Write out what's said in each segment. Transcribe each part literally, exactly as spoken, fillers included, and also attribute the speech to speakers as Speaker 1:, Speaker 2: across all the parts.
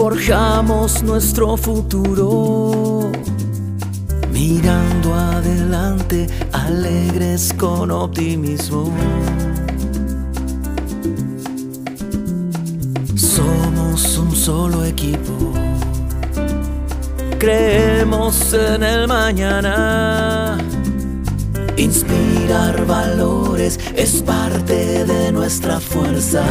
Speaker 1: Forjamos nuestro futuro, mirando adelante, alegres con optimismo. Somos un solo equipo, creemos en el mañana. Inspirar valores es parte de nuestra fuerza.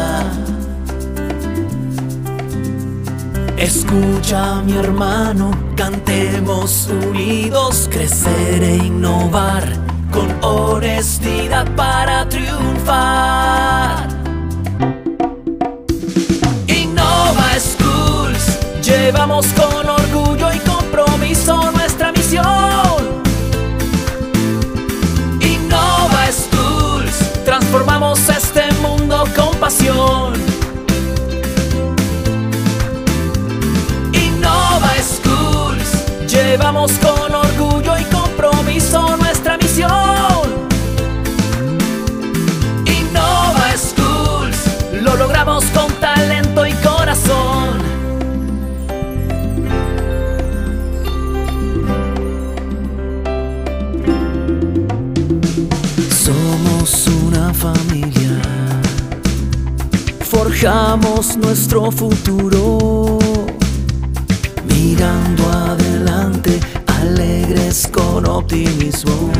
Speaker 1: Escucha, mi hermano, cantemos unidos, crecer e innovar con honestidad para triunfar. Innova Schools, llevamos con orgullo y compromiso nuestra misión. Innova Schools, transformamos este mundo con pasión. Llevamos con orgullo y compromiso nuestra misión. Innova Schools, lo logramos con talento y corazón. Somos una familia, forjamos nuestro futuro, mirando adelante, alegres con optimismo.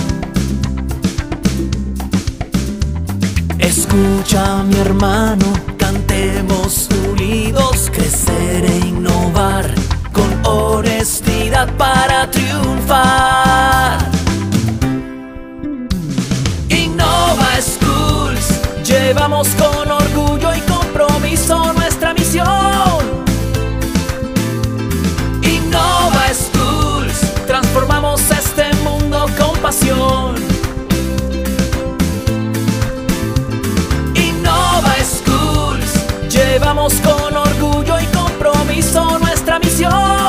Speaker 1: Escucha, mi hermano, cantemos unidos, crecer e innovar con honestidad para triunfar. Innova Schools, llevamos con orgullo y compromiso nuestra misión. Innova Schools, transformamos este mundo con pasión. Innova Schools, llevamos con orgullo y compromiso nuestra misión.